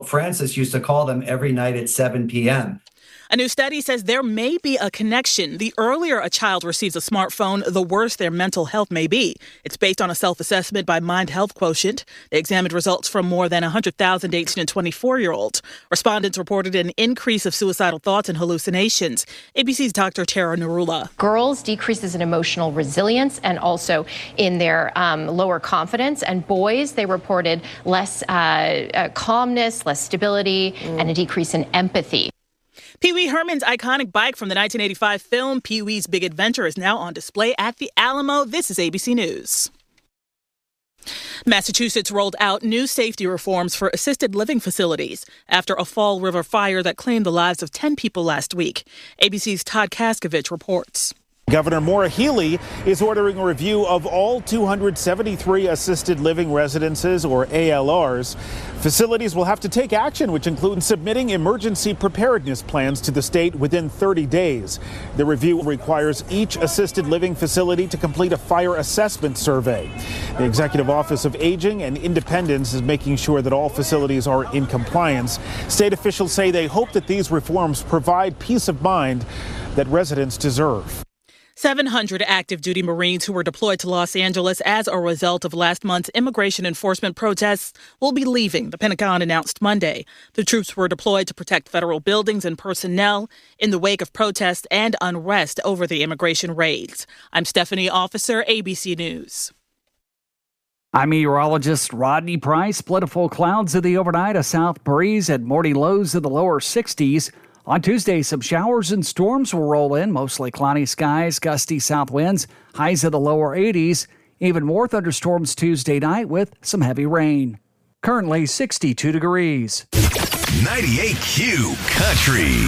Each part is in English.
Francis used to call them every night at 7 p.m. A new study says there may be a connection. The earlier a child receives a smartphone, the worse their mental health may be. It's based on a self-assessment by Mind Health Quotient. They examined results from more than 100,000 18 and 24-year-olds. Respondents reported an increase of suicidal thoughts and hallucinations. ABC's Dr. Tara Narula. Girls decreases in emotional resilience and also in their lower confidence. And boys, they reported less calmness, less stability, and a decrease in empathy. Pee Wee Herman's iconic bike from the 1985 film Pee Wee's Big Adventure is now on display at the Alamo. This is ABC News. Massachusetts rolled out new safety reforms for assisted living facilities after a Fall River fire that claimed the lives of 10 people last week. ABC's Todd Kaskovich reports. Governor Maura Healey is ordering a review of all 273 assisted living residences, or ALRs. Facilities will have to take action, which includes submitting emergency preparedness plans to the state within 30 days. The review requires each assisted living facility to complete a fire assessment survey. The Executive Office of Aging and Independence is making sure that all facilities are in compliance. State officials say they hope that these reforms provide peace of mind that residents deserve. 700 active duty Marines who were deployed to Los Angeles as a result of last month's immigration enforcement protests will be leaving, the Pentagon announced Monday. The troops were deployed to protect federal buildings and personnel in the wake of protests and unrest over the immigration raids. I'm Stephanie Officer, ABC News. I'm meteorologist Rodney Price. Plentiful clouds in the overnight, a south breeze and morning lows in the lower 60s. On Tuesday, some showers and storms will roll in, mostly cloudy skies, gusty south winds, highs in the lower 80s. Even more thunderstorms Tuesday night with some heavy rain. Currently 62 degrees. 98Q Country.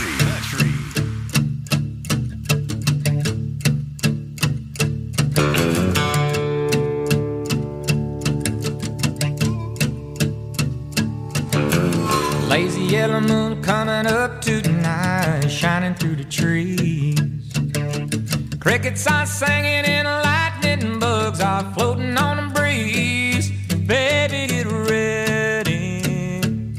Lazy yellow moon coming up tonight, shining through the trees. Crickets are singing and lightning bugs are floating on the breeze. Baby, get ready.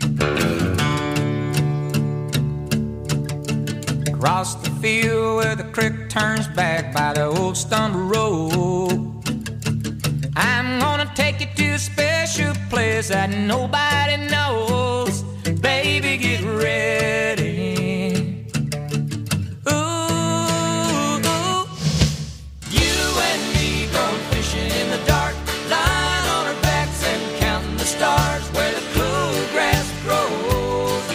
Across the field where the creek turns back by the old stumble road, I'm gonna take you to a special place that nobody knows. Baby, get ready. Ooh, you and me going fishing in the dark, lying on our backs and counting the stars where the cool grass grows.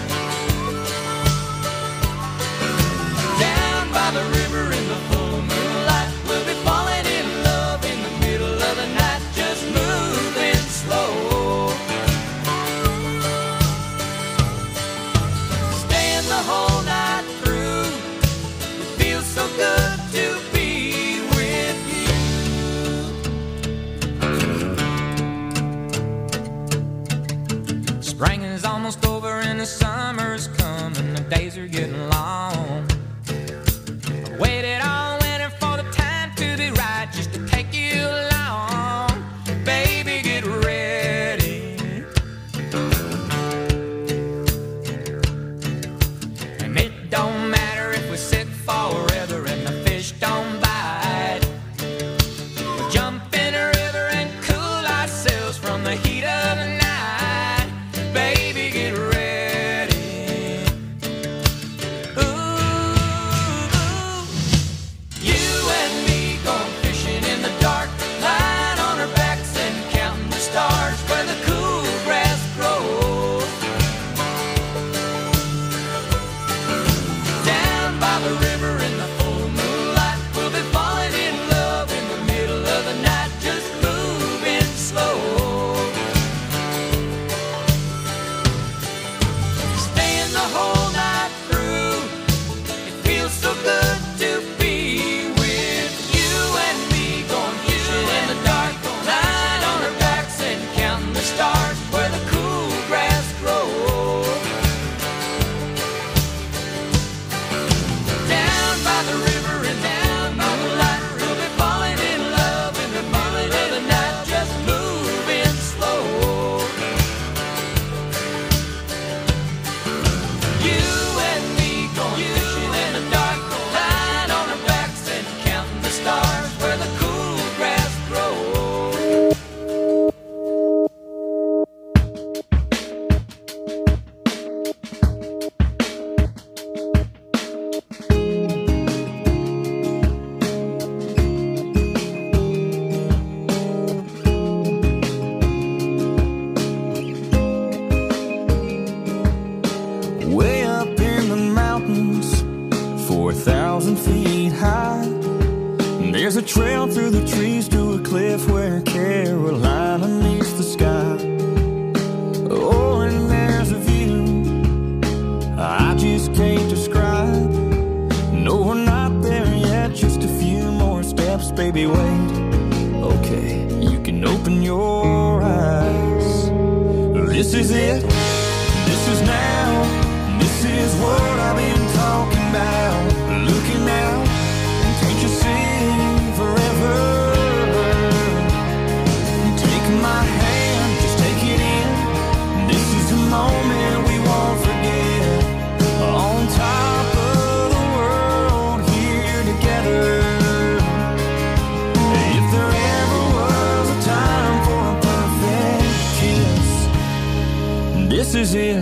Down by the river in the full moonlight, we'll be falling in love in the middle of the night, just moving slow. The whole night through, it feels so good to be with you. Spring is almost over and the summer's coming, the days are getting long. I waited all winter for the time to be right, just to take you along. Baby, get ready. It don't matter if we sit forever and the fish don't bite. We'll jump in a river and cool ourselves from the heat of the night. Baby, get ready. Ooh, a trail through the trees to a cliff where Carolina meets the sky. Oh, and there's a view I just can't describe. No, we're not there yet, just a few more steps, baby, wait. Okay, you can open your eyes. This is it, this is now, this is what I've been talking about. Looking out, and can't you see forever? Take my hand, just take it in. This is a moment we won't forget. On top of the world, here together. If there ever was a time for a perfect kiss, this is it.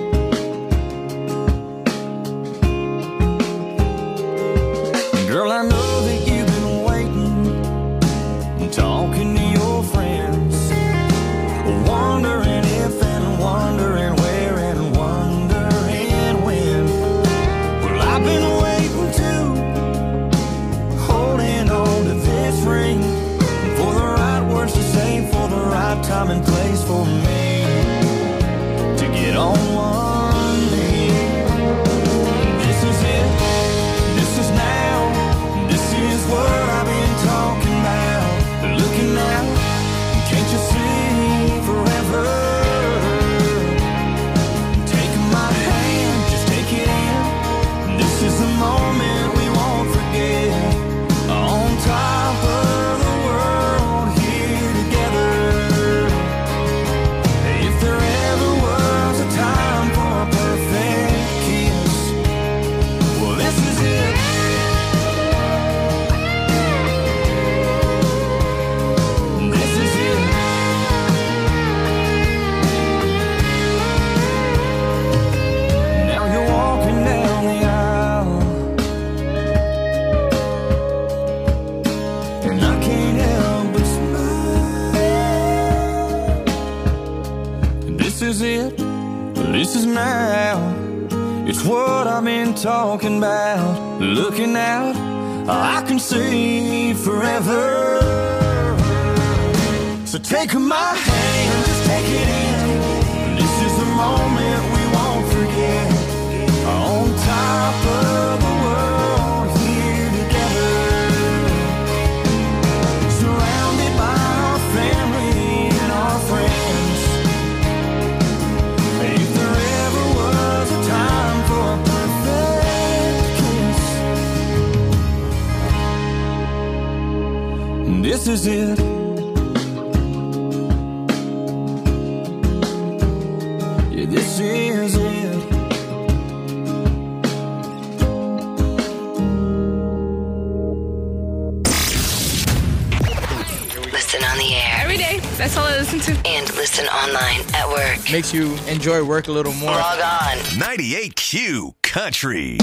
Girl, I know that you've been waiting and talking to your friends, wondering if and wondering where and wondering when. Well, I've been waiting too, holding on to this ring for the right words to say, for the right time and place for me to get on one knee. This is it, this is now. This is what I've been talking about. Looking out, can't you see forever? Take my hand, just take it in. This is the moment we won't forget. On top of the world, here together. If there ever was a time for a perfect kiss, well, this is it. This is it, this is now. It's what I've been talking about. Looking out, I can see forever. So take my hand, just take it in. This is the moment we won't forget. On top of the world, here together. Surrounded by our family and our friends. This is it. Yeah, this is it. Listen on the air. Every day. That's all I listen to. And listen online at work. Makes you enjoy work a little more. Log on. 98Q Country.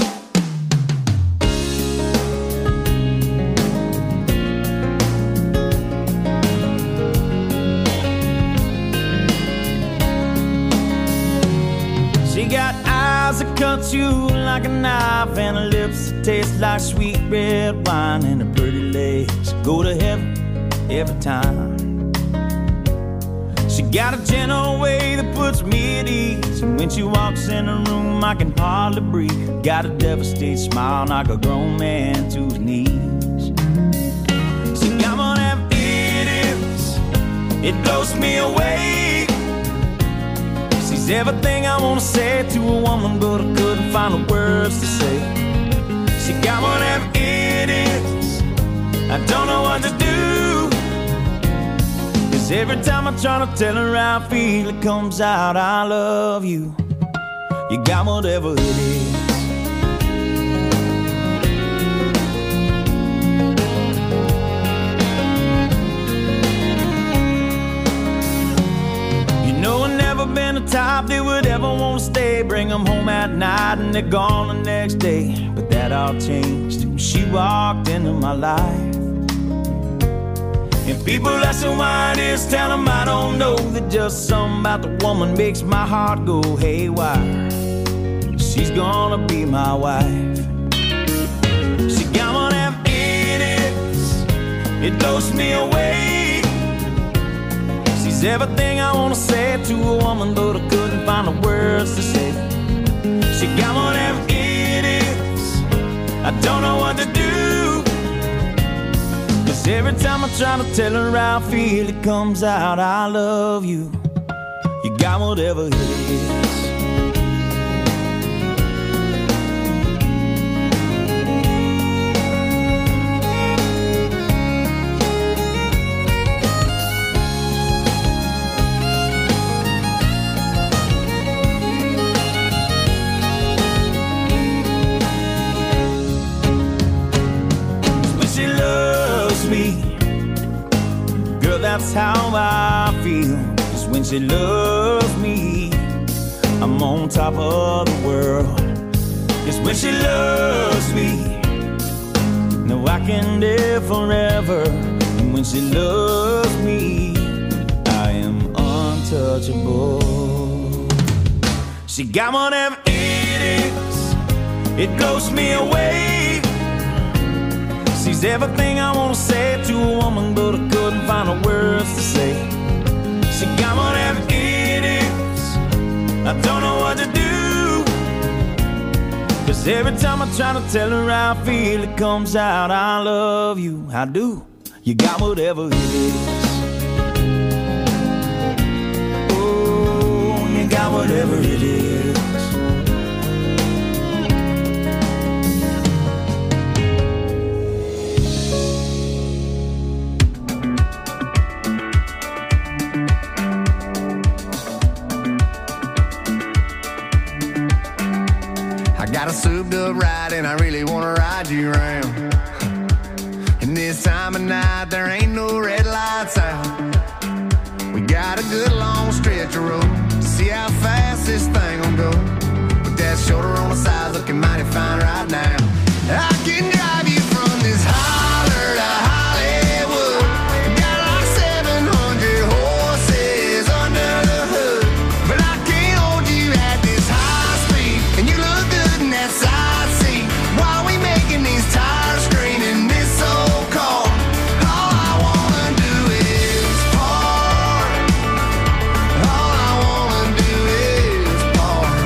She got eyes that cut you like a knife, and her lips that taste like sweet red wine, and her pretty legs go to heaven every time. She got a gentle way that puts me at ease, and when she walks in the room I can hardly breathe. Got a devastated smile, knock a grown man to his knees. See, I'm gonna have idiots, it blows me away. She's everything I wanna say to a woman, but I couldn't find the words to say. She got one of them idiots, I don't know what to do. Cause every time I try to tell her how I feel, it comes out, I love you. You got whatever it is. Been the type that would ever want to stay, bring them home at night and they're gone the next day. But that all changed when she walked into my life. And people asking why it is, tell them I don't know, that just something about the woman makes my heart go haywire. She's gonna be my wife. She got one of them idiots, it blows me away. She's everything I wanna say to a woman, but I couldn't find the words to say. She got whatever it is, I don't know what to do. 'Cause every time I try to tell her how I feel, it comes out, I love you. You got whatever it is. That's how I feel. 'Cause when she loves me, I'm on top of the world. 'Cause when she loves me, no, I can live forever. And when she loves me, I am untouchable. She got whatever it is, it blows me away. She's everything I wanna say to a woman, but I couldn't find the words to say. She got whatever it is, I don't know what to do. 'Cause every time I try to tell her how I feel, it comes out, I love you, I do. You got whatever it is. Oh, you got whatever it is. Got a souped up ride and I really wanna ride you around. And this time of night there ain't no red lights out. We got a good long stretch of road to see how fast this thing will go. With that shoulder on the side looking mighty fine right now. I can drive you from this holler to Hollywood. Got like 700 horses under the hood. But I can't hold you at this high speed. And you look good in that side seat. While we making these tires scream in this old car. All I wanna do is park. All I wanna do is park.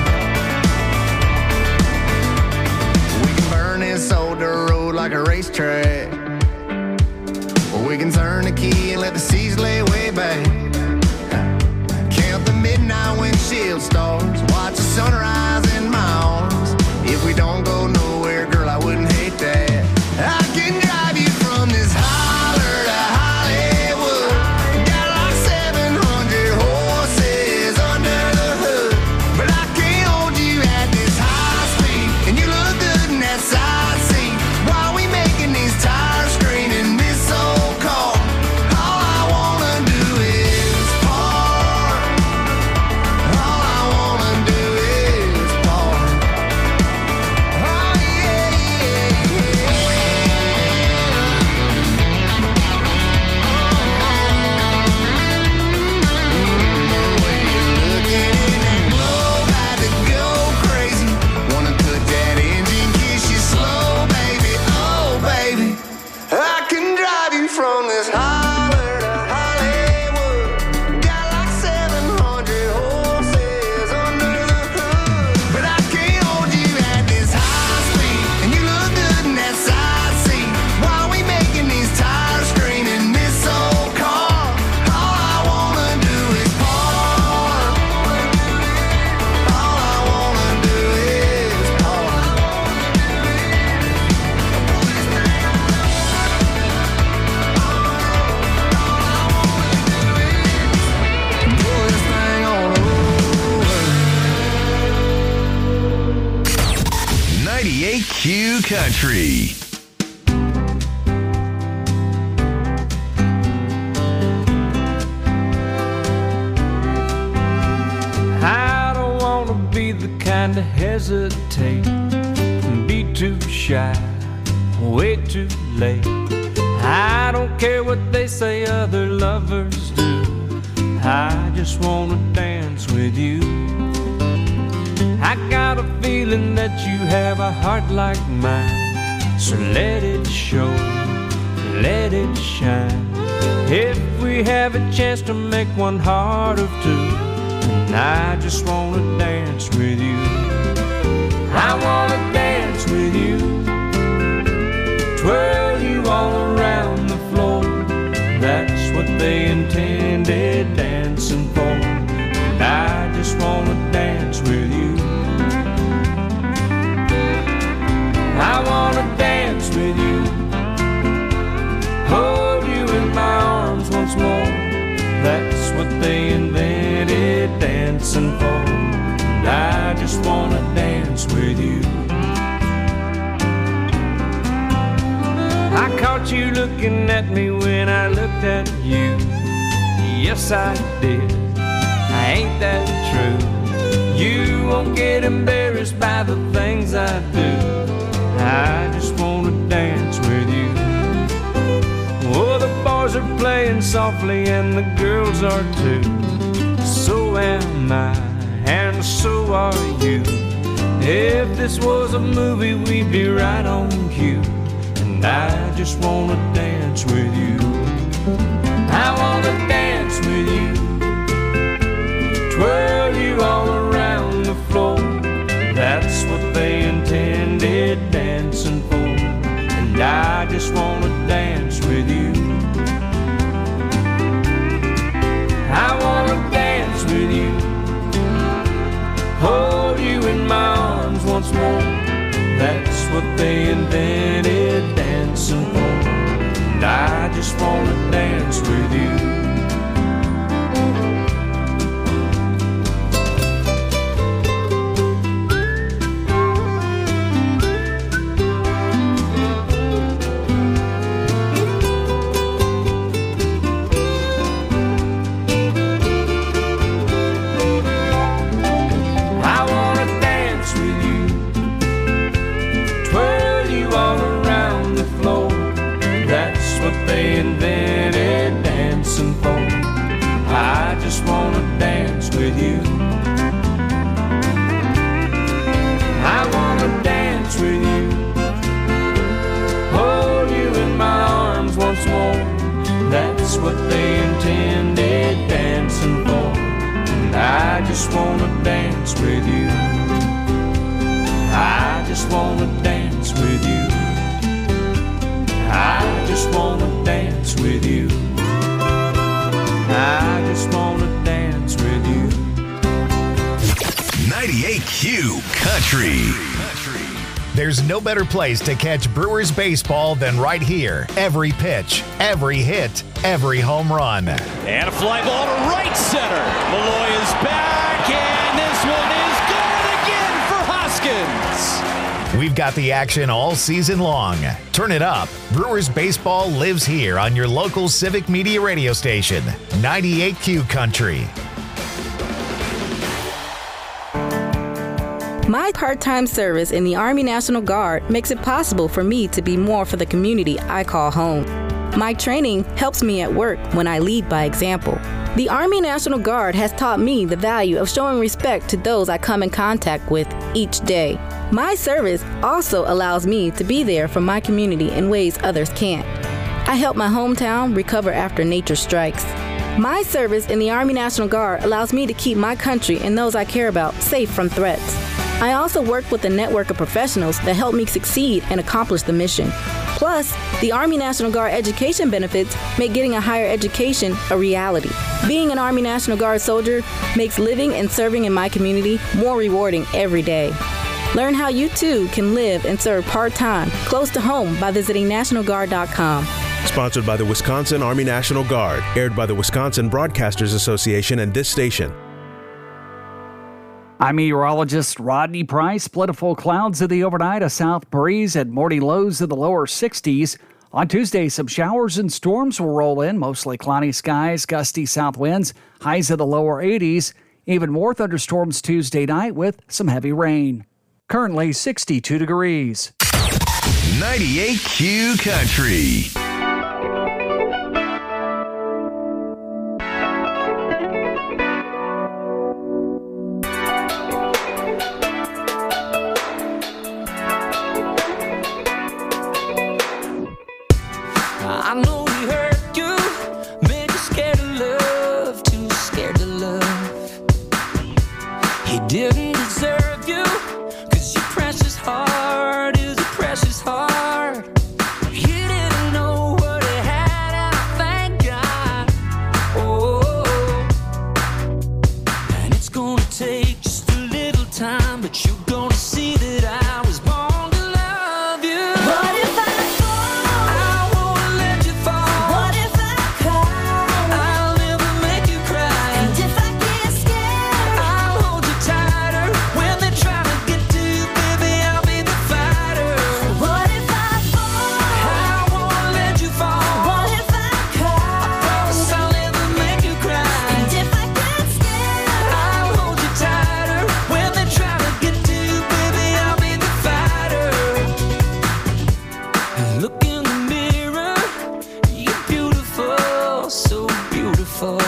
We can burn this old dirt road like a racetrack. Or we can turn the key and let the seas lay way back. Count the midnight windshield stars. Watch the sunrise in my arms. If we don't go nowhere, girl, I wouldn't hate that. I can drive you from this holler to Hollywood. Got like 700 horses under the hood. But I can't hold you at this high speed. And you look good in that side seat. While we making these tires scream in this old car. All I wanna do is park. All I wanna do is park. Oh yeah, yeah, yeah. The way you're looking in that glow, about to go crazy. Wanna cut that engine, kiss you slow, baby. Oh, baby. I can drive you from this holler to Hollywood. Got like 700 horses under the hood. But I can't hold you at this high speed. And you look good in that side seat. While we making these tires scream in this old car. All I wanna do is park. All I wanna do is park. Pull this thing on over. 98Q Country. I don't wanna be the kind to hesitate and be too shy, way too late. I don't care what they say other lovers do. I just wanna dance with you. I got a feeling that you have a heart like mine, so let it show. let it shine. If we have a chance to make one heart of two, and I just wanna dance with you. I wanna dance with you, twirl you all around the floor. That's what they intended dancing for, and I just wanna dance with you. I wanna dance with you, hold you in my arms once more. That's what they invented dancing for, and I just wanna dance with you. I caught you looking at me when I looked at you. Yes, I did. Ain't that true? You won't get embarrassed by the things I do. I just wanna dance with you. Oh, the boys are playing softly and the girls are too. So am I, and so are you. If this was a movie, we'd be right on cue. And I just wanna dance with you. I wanna dance with you, twirl you all around the floor. That's what they intended dancing for, and I just wanna dance with you. I wanna dance with you, hold you in my arms once more. That's what they invented dancing for, and I just wanna dance with you. They invented dancing for, I just wanna dance with you. I wanna dance with you, hold you in my arms once more. That's what they intended dancing for, and I just wanna dance with you. I just wanna dance with you. I just wanna dance with you. I just wanna dance with you. 98Q Country. There's no better place to catch Brewers baseball than right here. Every pitch, every hit, every home run. And a fly ball to right center. Malloy is back, and this one is good again for Hoskins. We've got the action all season long. Turn it up. Brewers baseball lives here on your local Civic Media radio station, 98Q Country. My part-time service in the Army National Guard makes it possible for me to be more for the community I call home. My training helps me at work when I lead by example. The Army National Guard has taught me the value of showing respect to those I come in contact with each day. My service also allows me to be there for my community in ways others can't. I help my hometown recover after nature strikes. My service in the Army National Guard allows me to keep my country and those I care about safe from threats. I also work with a network of professionals that help me succeed and accomplish the mission. Plus, the Army National Guard education benefits make getting a higher education a reality. Being an Army National Guard soldier makes living and serving in my community more rewarding every day. Learn how you too can live and serve part-time close to home by visiting NationalGuard.com. Sponsored by the Wisconsin Army National Guard. Aired by the Wisconsin Broadcasters Association and this station. I'm meteorologist Rodney Price. Plentiful clouds in the overnight, a south breeze and morning lows in the lower 60s. On Tuesday, some showers and storms will roll in, mostly cloudy skies, gusty south winds, highs in the lower 80s. Even more thunderstorms Tuesday night with some heavy rain. Currently 62 degrees. 98Q Country. time, but you gonna see that I was born to love you. What if I fall? I won't let you fall. What if I cry? I'll never make you cry. And if I get scared, I'll hold you tighter. When they try to get to you, baby, I'll be the fighter. What if I fall? I won't let you fall. What if I cry? I promise I'll never make you cry. And if I get scared, I'll hold you tighter. When they try to get to you, baby, I'll be the fighter. Look in the mirror, you're beautiful, so beautiful.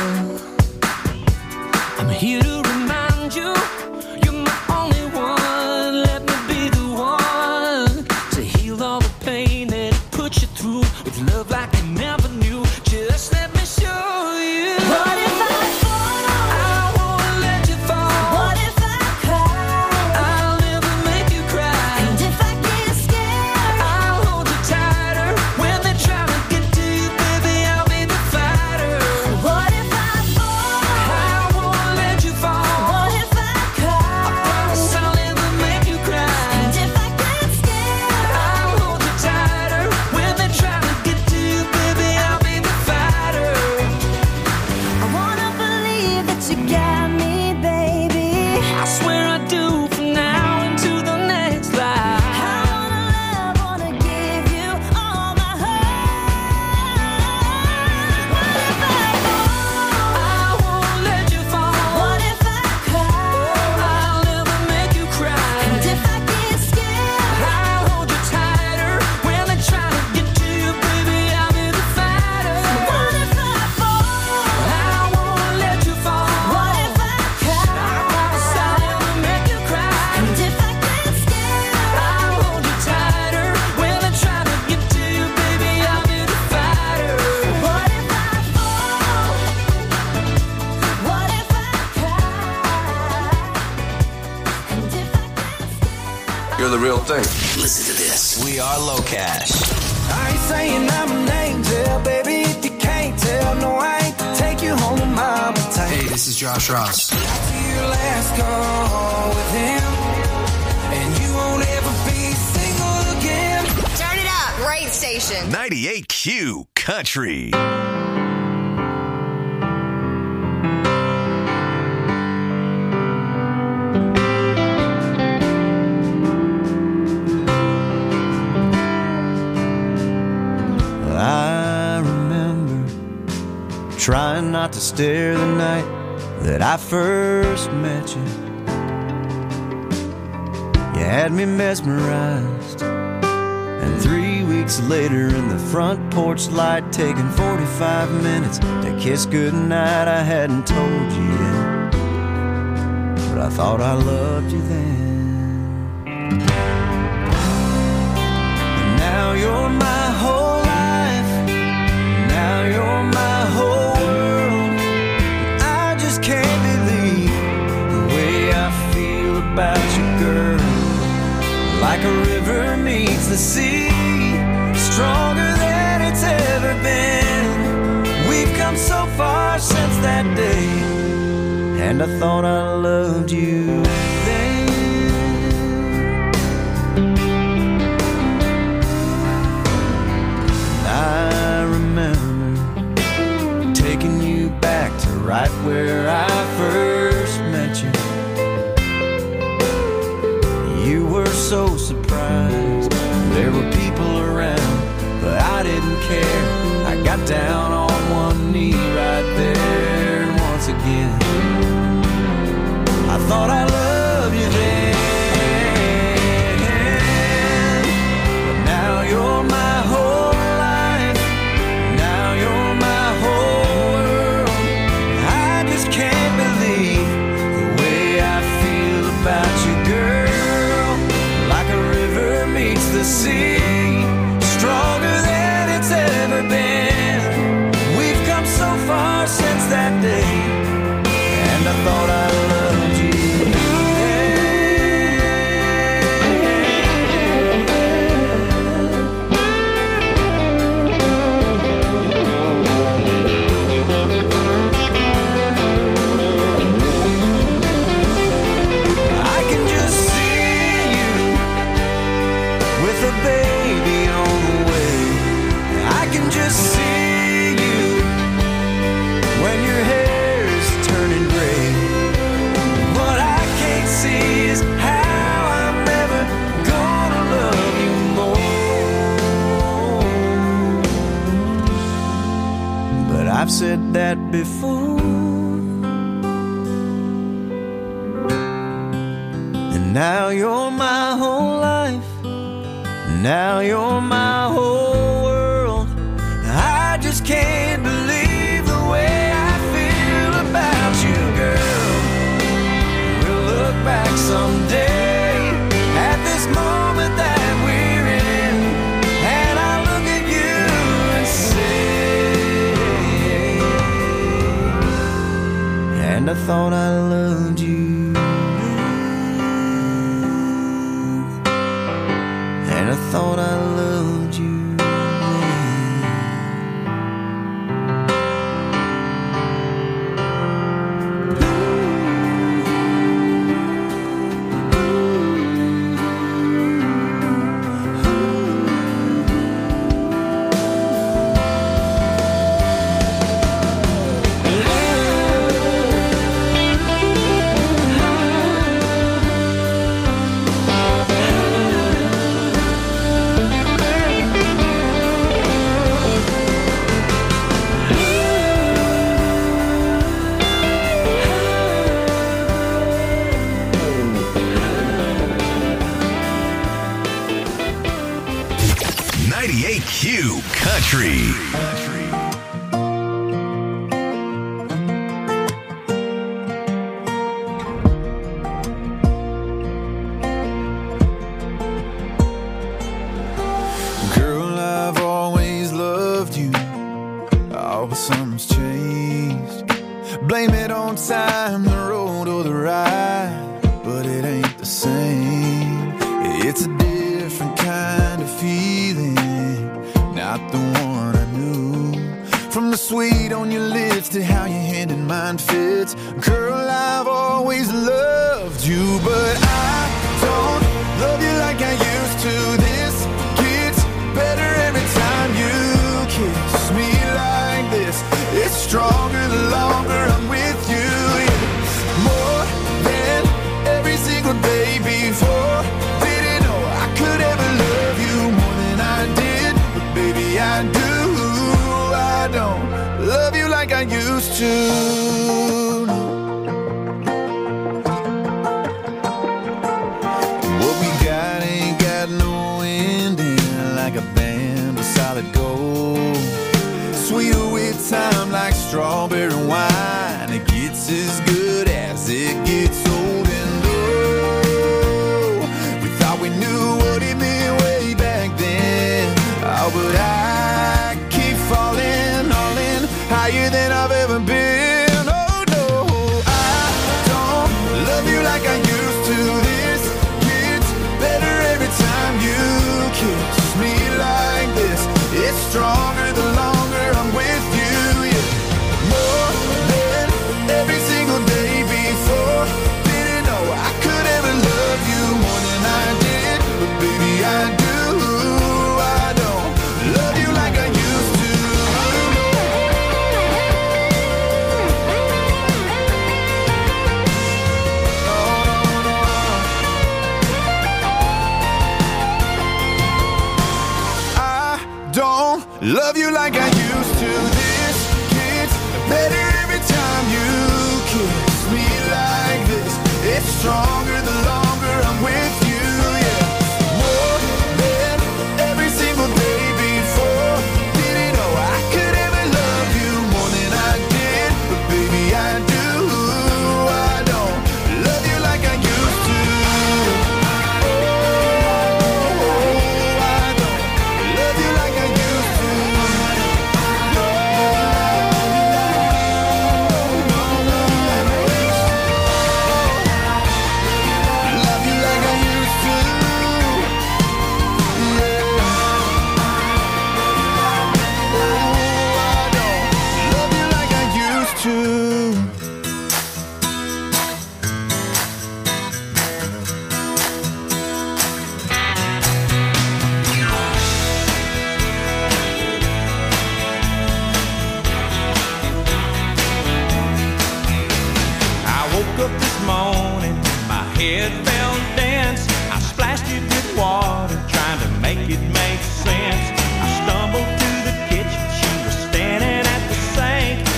I'm here to remind you, you're my only one. Let me be the one to heal all the pain that it put you through with love like you never knew. Just let me show you. What if I fall? I won't let you fall. What if I cry? I'll never make you cry. And if I get scared, I'll hold you tighter. When they try to get to you, baby, I'll be the fighter. What if I fall? I won't let you fall. What if I cry? I promise I'll never make you cry. And if I get scared, I'll hold you tighter. When they try to get to you, baby, I'll be the fighter. I wanna believe that you got me, baby. I swear I do from now into the next life. I wanna love, wanna give you all my heart. What if I fall? I won't let you fall. What if I cry? I'll never make you cry. And if I get scared, I'll hold you tighter. When they try to get to you, baby, I'll be the fighter. What if I fall? I won't let you fall. What if I cry? I promise I'll never make you cry. And if I get scared, I'll hold you tighter. When they try to get to you, baby, I'll be the fighter. What if I fall? What if I cry? And if I get scared, You're the real thing. Listen to this. We are Low Cash. I ain't saying I'm an angel, baby, if you can't tell. No, I ain't take you home to mama type. Hey, this is Josh Ross. After your last call with him, and you won't ever be single again. Turn it up. Great station. 98Q Country. I remember trying not to stare the night that I first met you. You had me mesmerized, and 3 weeks later in the front porch light, taking 45 minutes to kiss goodnight. I hadn't told you yet, but I thought I loved you then. And now you're my whole life. Now you're my whole world. I just can't believe the way I feel about you, girl. Like a river meets the sea, stronger than it's ever been. We've come so far since that day, and I thought I loved you then. I remember taking you back to right where I first met you. You were so surprised there were people around, but I didn't care. I got down on one knee right there, and once again I thought I loved you then. But now you're my whole life. Now you're my whole world. I just can't believe the way I feel about you, girl. Like a river meets the sea, stronger than it's ever been. We've come so far since that day, and I thought I loved you. I've said that before. And now you're my whole life. Now you're my whole world. I just can't believe the way I feel about you, girl. We'll look back someday at this moment that we're in, and I'll look at you and say, and I thought I loved you. And I thought I loved you. Q Country. Girl, I've always loved you. Oh, but something's changed. Blame it on time, the road or the ride, but it ain't the same. It's a different kind of feeling, not the one I knew. From the sweet on your lips to how your hand in mine fits. Girl, I've always loved you, but I don't love you like I used to. This gets better every time you kiss me like this. It's stronger the longer I'm with you. It's more than every single day before. Didn't know I could ever love you more than I did, but baby I do. I don't love you like I used to. What we got ain't got no ending, like a band of solid gold. Sweeter with time like strawberry wine. It gets as good as it gets old. And oh, we thought we knew what it meant way back then. Oh, but I keep falling all in, higher than I've ever been. Oh no, I don't love you like I used to. This gets better every time you kiss me like this. It's stronger the longer I'm with you. Yeah. More than every single day before. Didn't know I could ever love you more than I did, but baby I do. I don't love you like I used to. Don't love you like I used to. This gets better every time you kiss me like this. It's stronger the longer I'm with you. Yeah. More than every single day before. Didn't know I could ever love you more than I did, but baby I do. I don't love you like I used to. Make sense. I stumbled to the kitchen, she was standing at the sink.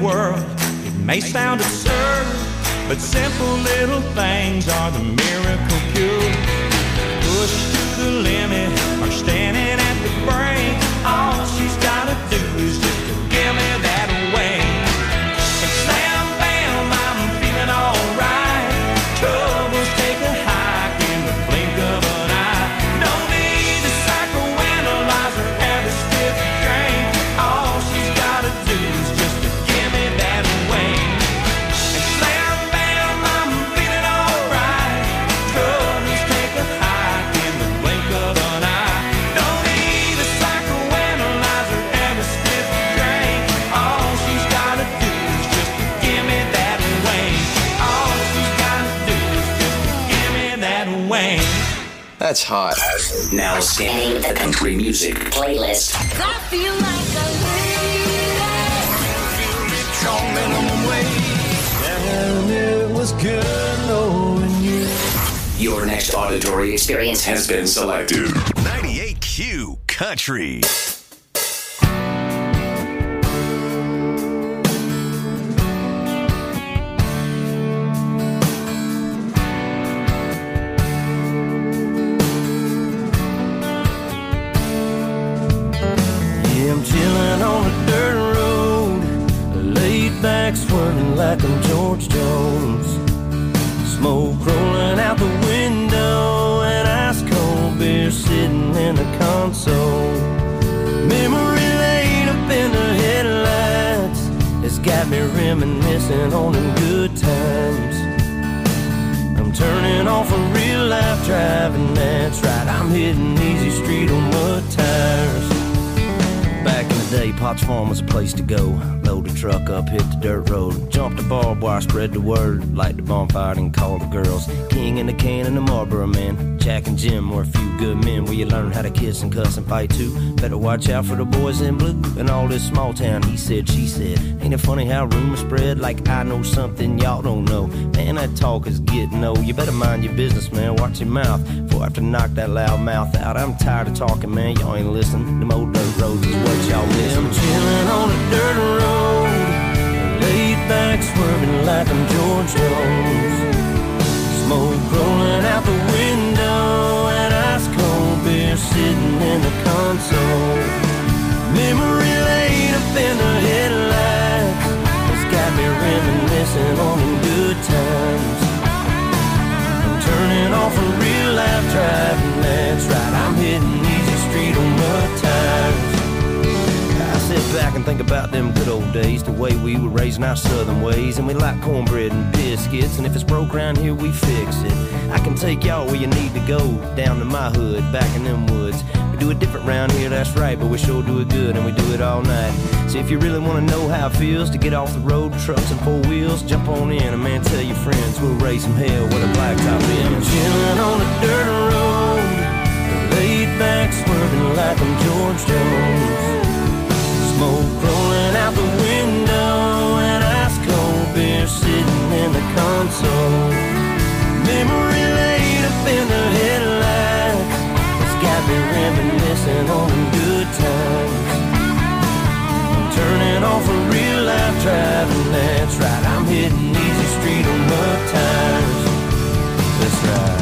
world. It may sound absurd, but simple little things are the miracle cure. Pushed to the limit or standing at the brink, all she's gotta do is just to give me that wing. And slam bam, I'm feeling alright. Troubles take a hike in the blink of an eye. No need to psychoanalyze or have a stiff drink. All she's gotta do is just to give me that wing. And slam bam, I'm feeling alright. Troubles take a hike in the blink of an eye. No need to psychoanalyze or have a stiff drink. All she's gotta do is just to give me that wing. All she's gotta do is just to give me that wing. That's hot. Now scanning the country music playlist. I feel like a And it was good knowing you. Your next auditory experience has been selected. 98Q Country. Yeah, I'm chilling on a dirt road, laid back swerving like I'm George Jones. Smoke rolling out the window and ice cold beer sitting in the console. Memory lane up in the headlights has got me reminiscing on them good times. I'm turning off a real life driving, that's right, I'm hitting easy street on mud tires. Back in the day, Potts Farm was a place to go. Load the truck up, hit the dirt road, jump the barbed wire, spread the word, light the bonfire and call the girls. King in the can and the Marlboro man, Jack and Jim were a few good men where you learn how to kiss and cuss and fight too. Better watch out for the boys in blue and all this small town he said, she said. Ain't it funny how rumors spread like I know something y'all don't know? Man, that talk is getting old. You better mind your business, man, watch your mouth before I have to knock that loud mouth out. I'm tired of talking, man, y'all ain't listening. Them old dirt roads is what y'all miss. I'm chilling on a dirt road, laid back swerving like I'm George Jones. Smoke rolling out the window and ice cold beer sitting in the console. Memory lane up in the headlights has got me reminiscing on them good times. I'm turning off a real life driving, that's right, I'm hitting easy street on mud tires. I sit back and think about them good old days, the way we were raising our southern ways, and we like cornbread and biscuits, and if it's broke around here, we fix it. I can take y'all where you need to go, down to my hood, back in them woods. We do it different round here, that's right, but we sure do it good, and we do it all night. So if you really want to know how it feels to get off the road, trucks and four wheels, jump on in, and man, tell your friends we'll raise some hell with a blacktop in. I'm chilling on a dirt road, laid back swerving like I'm George Jones. Smoke rolling out the window and ice cold beer sitting in the console. Memory lane up in the headlights has got me reminiscing on them good times. I'm turning off a real life driving, that's right, I'm hitting easy street on mud tires. That's right.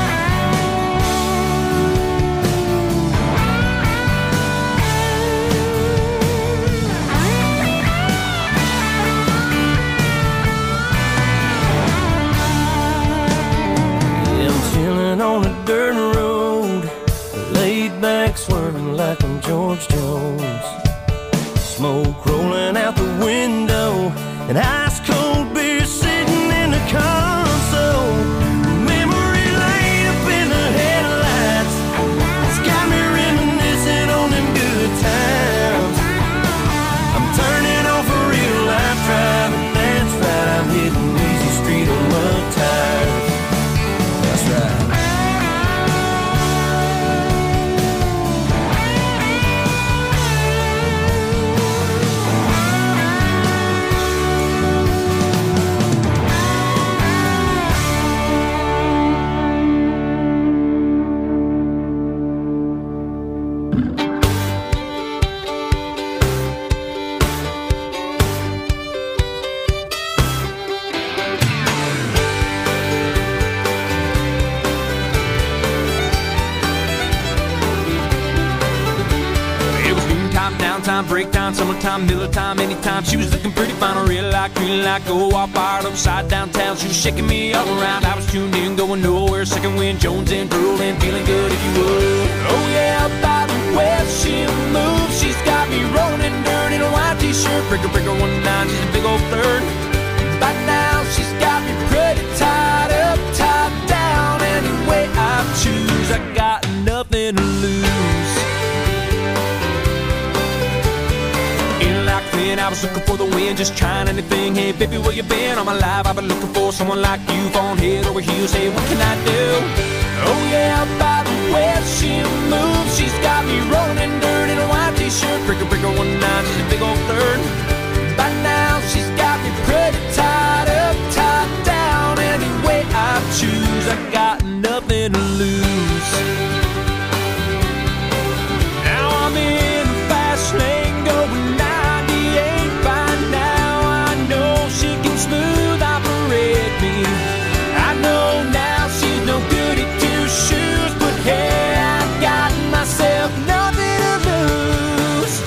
On a dirt road, laid back swerving like I'm George Jones. Smoke rolling out the window and ice cold beer sitting in the console. Memory lane up in the headlights, it's got me reminiscing on them good times. I'm turning off a real life driving, that's right, I'm hitting easy street on mud tires. That's right. break time, summertime, Miller time, anytime. She was looking pretty fine, red light, green light, go off, fired upside downtown. She was shaking me all around, I was tuned in, going nowhere. Second wind, Jones and drooling, feeling good if you would. Oh yeah, by the way she moves, she's got me rolling in dirt in a white t-shirt. Breaker, breaker, 1-9, she's a big old flirt. By now, she's got me pretty tied up, tied down. Any way I choose, I got nothing to lose. In like then, I was looking for the wind, just trying anything. Hey, baby, where you been? All my life, I've been looking for someone like you, falling head over heels. Hey, what can I do? Oh yeah, by the way she moves, she's got me rolling in dirt in a white t-shirt. Breaker, breaker, 1-9, she's a big old flirt. By now, she's got me pretty tied up, tied down. Any way I choose, I got nothing to lose. Now I'm in the fast lane, going 98. By now, I know she can smooth operate me. I know now she's no good at two shoes, but hey, I got myself nothing to lose.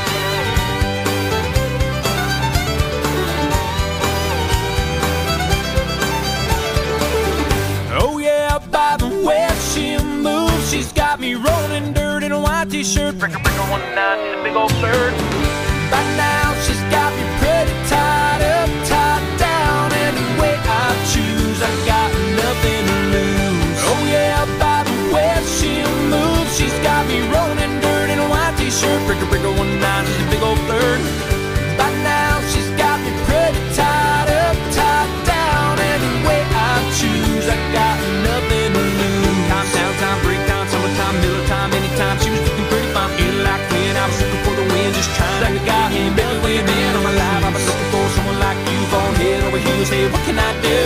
Oh yeah, by the way she moves, she's got me rolling dirt in a white t-shirt. Breaker, breaker, 1-9, she's a big old flirt. By now, she's got me pretty tied up, tied down. Any way I choose, I got nothing to lose. Oh yeah, by the way she moves, she's got me rolling in dirt in a white t-shirt. Breaker, breaker, 1-9, she's a big old flirt. By now, she's got me pretty tied up, tied down. Any way I choose, I got nothing to lose. Time, downtime, break time, summertime, Miller time, anytime. She was looking pretty fine, in like when I was looking for the wind, just trying to get in. Baby, where you been? All my life, I've been looking for someone like you, falling head over heels. Hey, what can I do?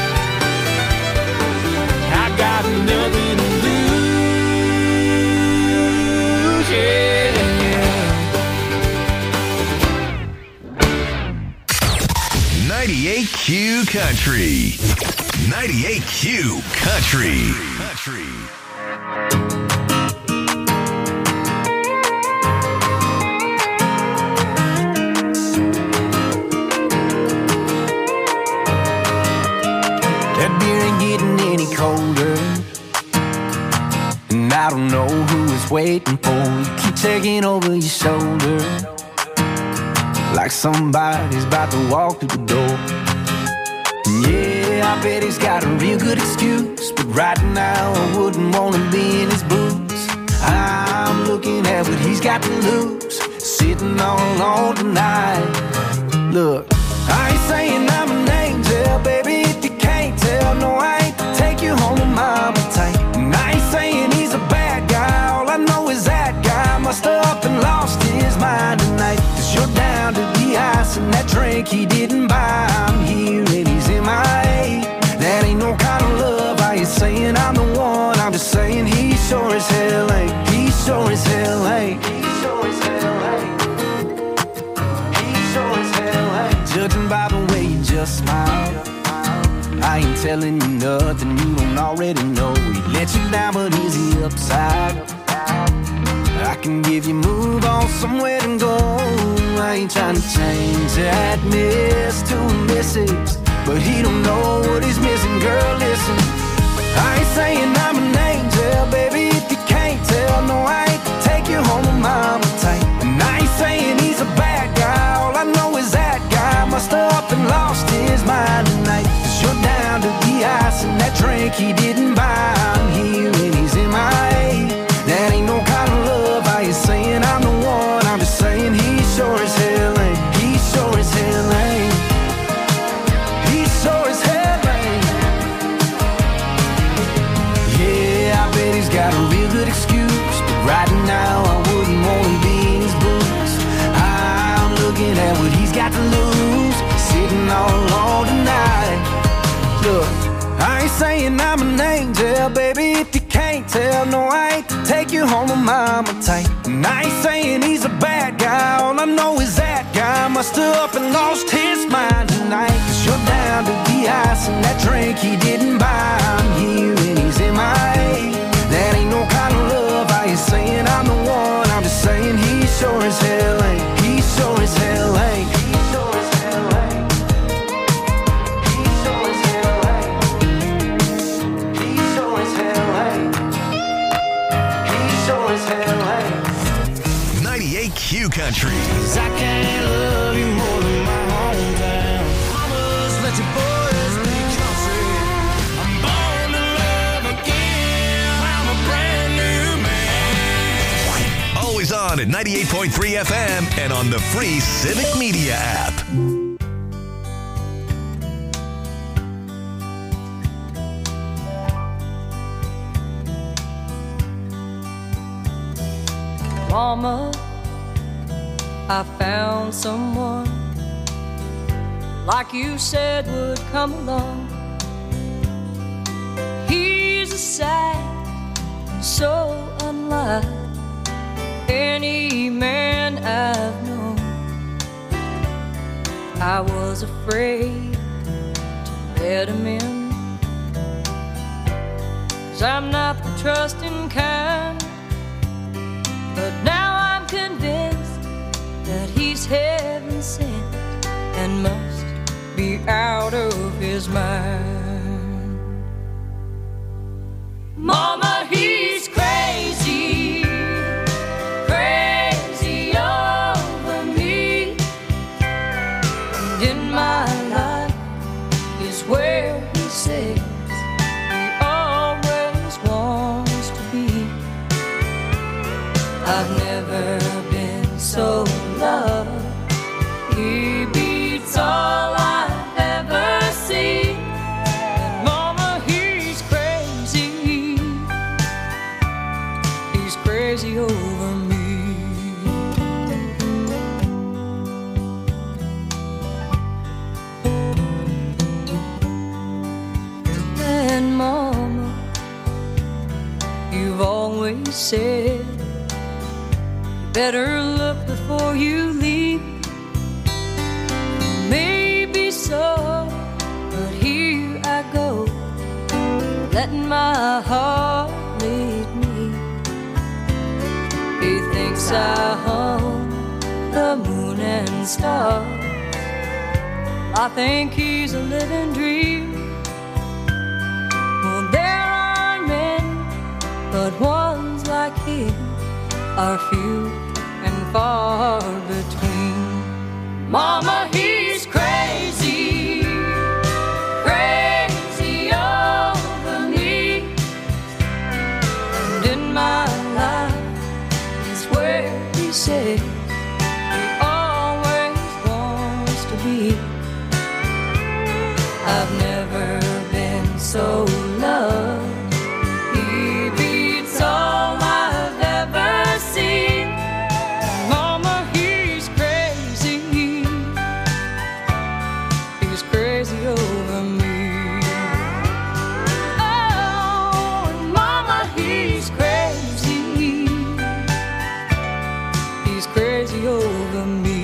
I got nothing to lose, yeah. 98Q Country. 98Q Country. That beer ain't getting any colder, and I don't know who it's waiting for. You keep checking over your shoulder, like somebody's about to walk through the door. Yeah, I bet he's got a real good excuse, but right now I wouldn't want to be in his boots. I'm looking at what he's got to lose, sitting all alone tonight. Look, I ain't saying I'm an angel, baby, if you can't tell. No, I ain't to take you home with mama tight. And I ain't saying he's a bad guy, all I know is that guy must have up and lost his mind tonight. 'Cause you're down to the ice and that drink he didn't buy. I'm here and he's MIA. That ain't no kind of love. I ain't saying I'm the one, I'm just saying he sure as hell ain't. He sure as hell ain't. He sure as hell ain't. He sure as hell ain't. Judging by the way you just smile, I ain't telling you nothing you don't already know. He let you down, but is he upside? I can give you move on somewhere to go. I ain't trying to change that miss to a misses, but he don't know what he's missing. Girl, listen, I ain't saying I'm an angel, baby, if you can't tell. No, I ain't to take you home with mama tight. And I ain't saying he's a bad guy, all I know is that guy must have up and lost his mind tonight. 'Cause you're down to the ice and that drink he didn't buy. I'm here and he's MIA. That ain't no kind of love. I ain't saying I'm the one, I'm just saying he sure as hell ain't. He sure as hell ain't. He sure as hell ain't. Yeah, I bet he's got a real good excuse, but right now I wouldn't want to be in his boots. I'm looking at what he's got to lose, sitting all alone tonight. Look, I ain't saying I'm an angel, baby, if you can't tell. No, I ain't to take you home with mama tight. And I ain't saying he's a bad guy, all I know is that guy must have up and lost his mind tonight. 'Cause you're down to the ice and that drink he didn't buy. I'm here and he's MIA. That ain't no kind of love. I ain't saying I'm the one, I'm just saying he sure as hell ain't. country. 'Cause I can't love you more than my hometown. Mamas, let your boys be country. I'm born to love again. I'm a brand new man. Always on at 98.3 FM and on the free Civic Media app. Mama, I found someone like you said would come along. He's a sight so unlike any man I've known. I was afraid to let him in, 'cause I'm not the trusting kind. But now I'm convinced that he's heaven sent and must be out of his mind. Mama, he's crazy, crazy over me. And in my life is where he says he always wants to be. I've never been so loved. He beats all I've ever seen. And Mama, he's crazy. He's crazy over me. And Mama, you've always said better look before you leave. Maybe so, but here I go, letting my heart lead me. He thinks I hung the moon and stars. I think he's a living dream. Well, there are many, but ones like him are few and far between. Mama, he's crazy, crazy over me. And in my life is where he says he always wants to be. I've never been so loved. He beats all I've ever seen. Mama, he's crazy. He's crazy over me. Oh, and Mama, he's crazy. He's crazy over me.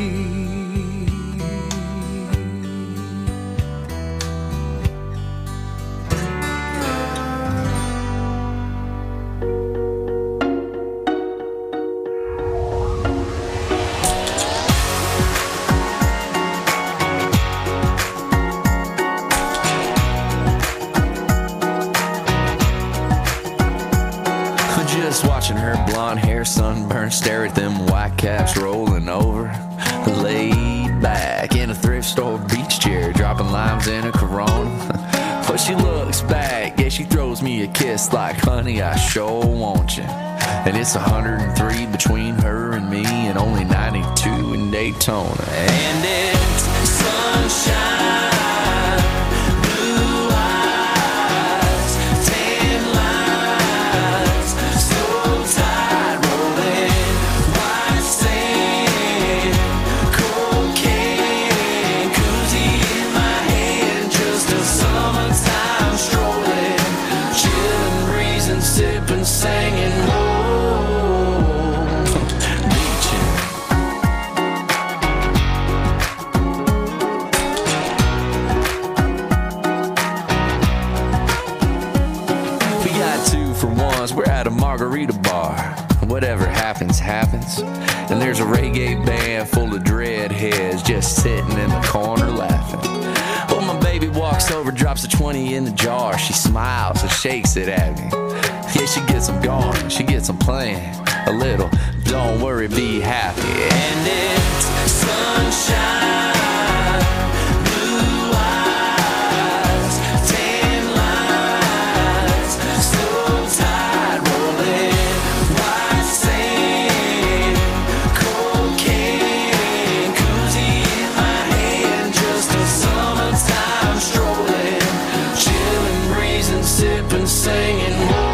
Just watching her blonde hair sunburn, stare at them white caps rolling over. Laid back in a thrift store beach chair, dropping limes in a Corona. But she looks back, yeah, she throws me a kiss like, honey, I sure want you. And it's 103 between her and me, and only 92 in Daytona. And it's sunshine. Singing low, beaching. We got 2 for 1s. We're at a margarita bar. Whatever happens, happens. And there's a reggae band full of dreadheads just sitting in the corner laughing. Well, my baby walks over, drops a 20 in the jar. She smiles and shakes it at me. Yeah, she gets them going, she gets them playing. a little. Don't worry, be happy. And it's sunshine, blue eyes, tan lines, slow tide rolling, white sand, cold can, koozie in my hand, just a summertime strolling, chilling, breezing, sipping, singing.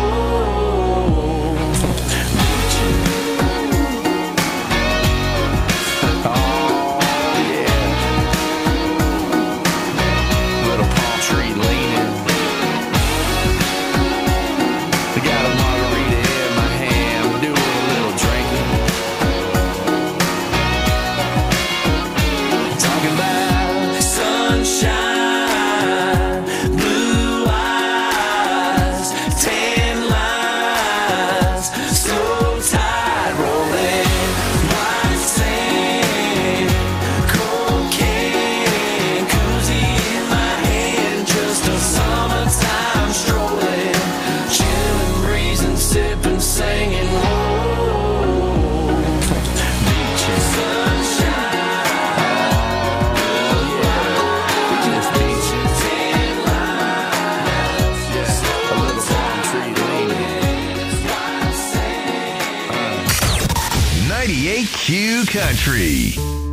Country.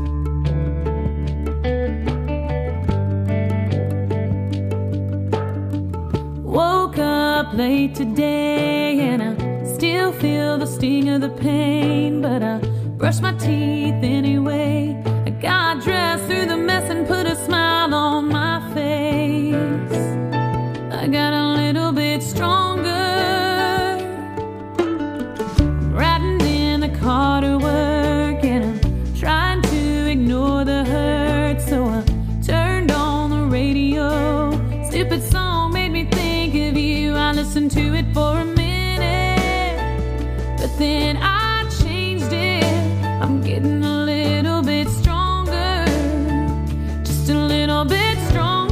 Woke up late today and I still feel the sting of the pain, but I brushed my teeth anyway. I got dressed through the mess and put a smile on my face. I got a little bit stronger, riding in the car to work, and I'm trying to ignore the hurt, so I turned on the radio. Stupid song made me think of you. I listened to it for a minute, but then I changed it. I'm getting a little bit stronger, just a little bit stronger.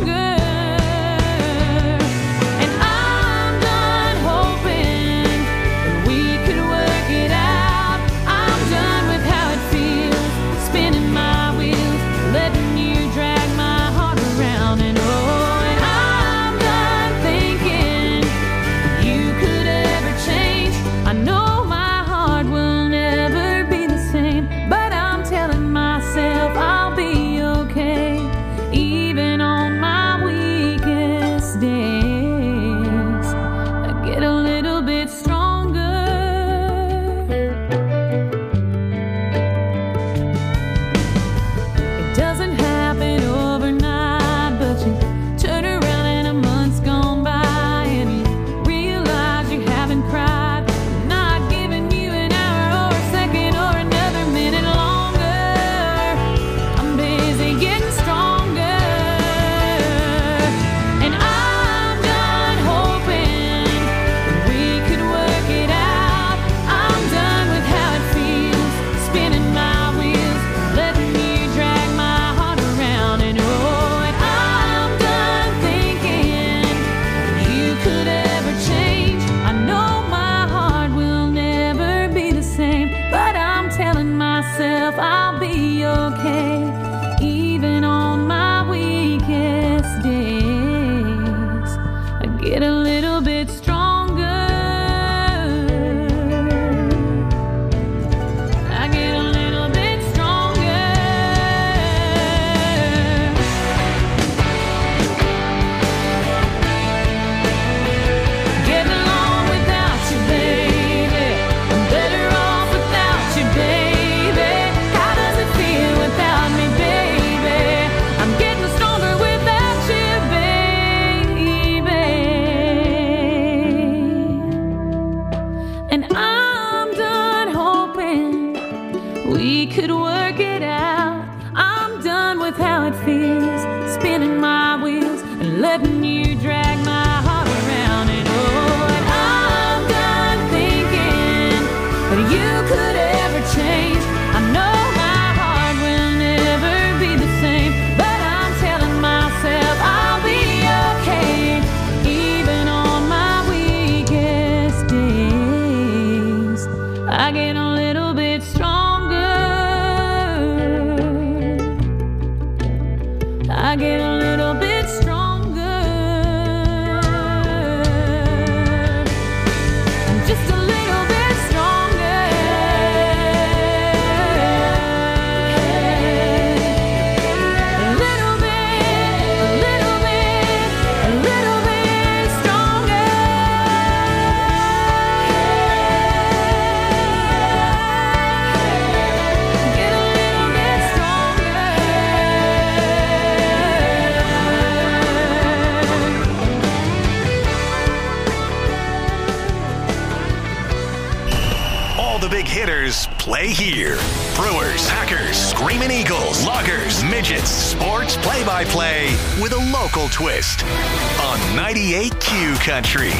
And I'm done hoping that we could work it out. I'm done with how it feels, spinning my wheels, letting you drag my heart around. And oh, and I'm done thinking you could ever change. I know my heart will never be the same, but I'm telling myself I'll be okay, even on my weakest days. I get a little bit stronger. It doesn't happen overnight, but you turn around and a month's gone by and you realize you haven't cried. I'm not giving you an hour or a second or another minute longer. I'm busy getting stronger. And I'm done hoping that we could work it out. I'm done with how it feels, spinning my wheels, letting you drag my heart around. And oh, and I'm done thinking you could ever change. I know my heart will never be the same, but I'm telling myself I'll be okay, even on my weakest days. I get a little bit stronger. I get a little bit stronger. Getting along without you, baby. I'm better off without you, baby. How does it feel without me, baby? I'm getting stronger without you, baby. hitters play here. Brewers, Packers, Screaming Eagles, Loggers, Midgets, sports play-by-play with a local twist on 98Q Country.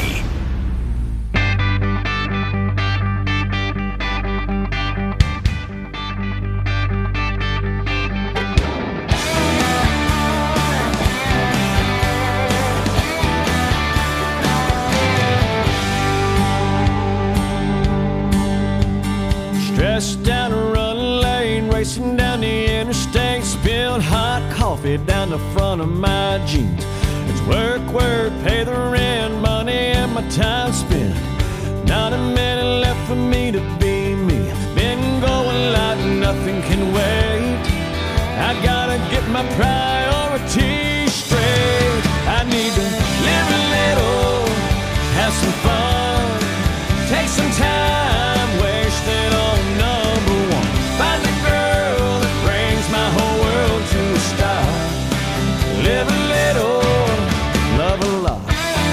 Stressed down a running lane, racing down the interstate, spilled hot coffee down the front of my jeans. It's work, pay the rent, money and my time spent. Not a minute left for me to be me. Been going like nothing can wait. I gotta get my priorities straight. I need to live a little, have some fun, take some time, wasted on number one. Find a girl that brings my whole world to a stop. Live a little, love a lot.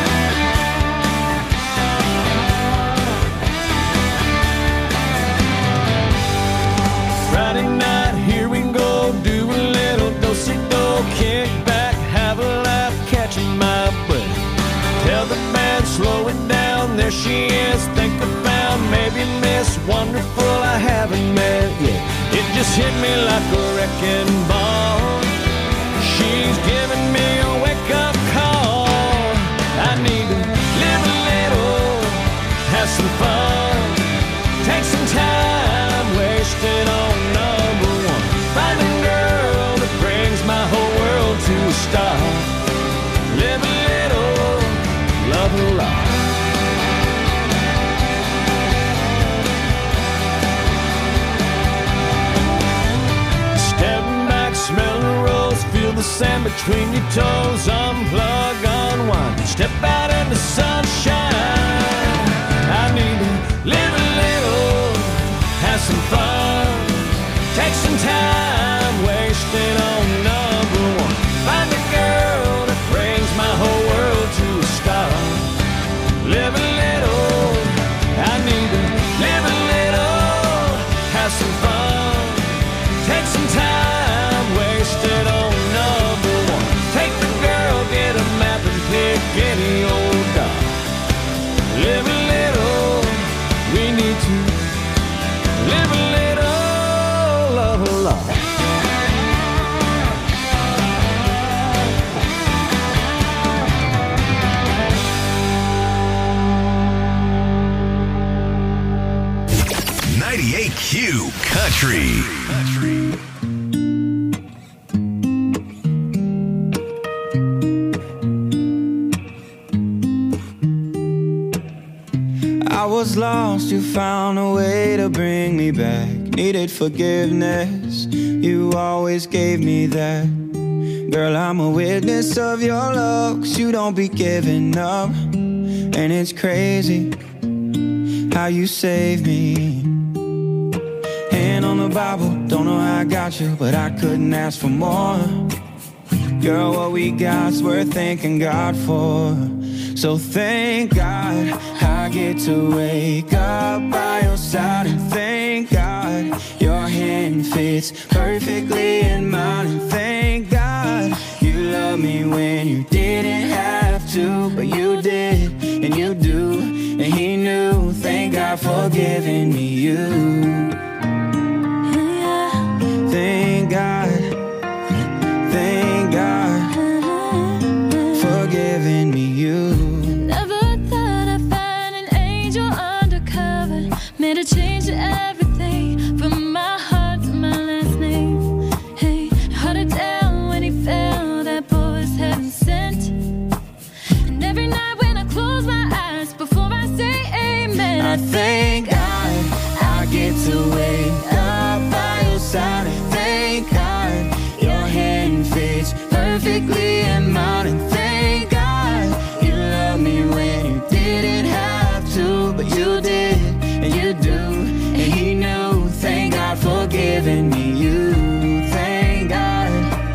Friday night, here we go, do a little do-si-do, kick back, have a laugh, catching my breath. Tell the band, slow it down, there she is, think I found maybe Miss Wonderful I haven't met yet. It just hit me like a wrecking ball. She's giving me a wake-up call. I need to live a little, have some fun, take some time, wasted on number one. Find a girl that brings my whole world to a stop. Live a little, love a lot. Step back, smell the rose, feel the sand between your toes. Unplug, unwind, step out in the sunshine. I need to live a little, have some fun, take some time, wasted on number one. Find a girl that brings my whole world to a stop. Live a little, I need to live a little, have some fun, take some time, wasted on number one. Take the girl, get a map and pick any old dog. Live a little, we need to live a little, love a lot. 98Q Country. I was lost, you found a way to bring me back. Needed forgiveness, you always gave me that. Girl, I'm a witness of your love, 'cause you don't be giving up. And it's crazy how you saved me. Hand on the Bible, don't know how I got you, but I couldn't ask for more. Girl, what we got's worth thanking God for. So thank God I get to wake up by your side. And thank God your hand fits perfectly in mine. And thank God you love me when you didn't have to, but you did, and you do, and he knew. Thank God for giving me you. Thank God, thank God for giving me you. Never thought I'd find an angel undercover, made a change to everything, from my heart to my last name. Hey, held it down when he fell, that boy's heaven sent. And every night when I close my eyes, before I say amen, I thank God I get to wake up by your side. And thank God your hand fits perfectly in mine. And thank God you love me when you didn't have to, but you did, and you do, and he knew. Thank God for giving me you. Thank God,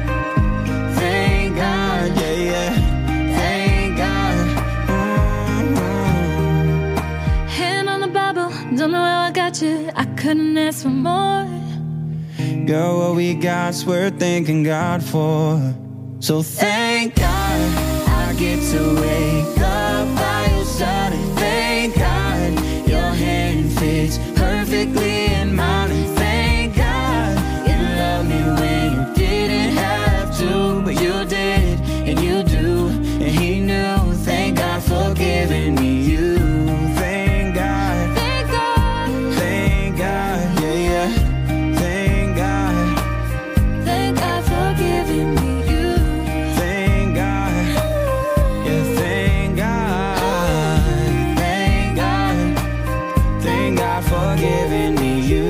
yeah, yeah. Thank God. Hand on the Bible, don't know how I got you. I couldn't ask for more. Girl, what we got's worth thanking God for. So thank God I get to wake up by your side. And thank God your hand fits perfectly in mine. And thank God you loved me when you didn't have to, but you did and you do, and He knew. Thank God for giving me you. Thank God, thank God, thank God, yeah, yeah. Thank God, Thank God for giving me you. thank God, yeah, thank God, thank God, thank God for giving me you.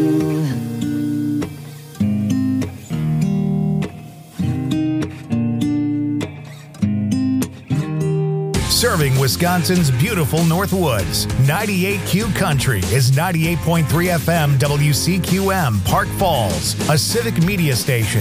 Serving Wisconsin's beautiful Northwoods. 98Q Country is 98.3 FM WCQM, Park Falls, a civic media station.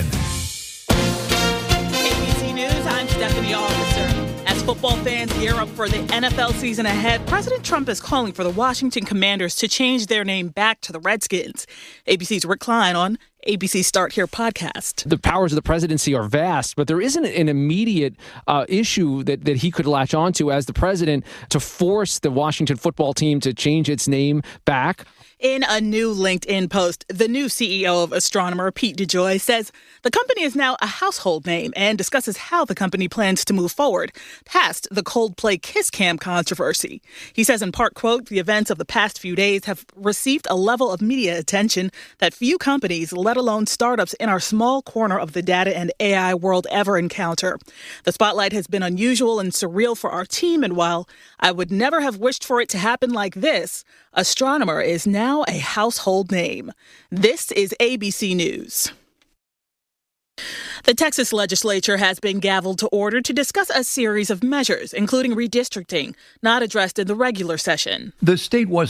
ABC News, I'm Stephanie Officer. As football fans gear up for the NFL season ahead, President Trump is calling for the Washington Commanders to change their name back to the Redskins. ABC's Rick Klein on ABC Start Here podcast. The powers of the presidency are vast, but there isn't an immediate issue that he could latch onto as the president to force the Washington football team to change its name back. In a new LinkedIn post, the new CEO of Astronomer, Pete DeJoy, says the company is now a household name and discusses how the company plans to move forward past the Coldplay Kiss Cam controversy. He says in part, quote, the events of the past few days have received a level of media attention that few companies, let alone startups in our small corner of the data and AI world ever encounter. The spotlight has been unusual and surreal for our team, and while I would never have wished for it to happen like this, Astronomer is now a household name. This is ABC News. The Texas legislature has been gavelled to order to discuss a series of measures, including redistricting, not addressed in the regular session. The state was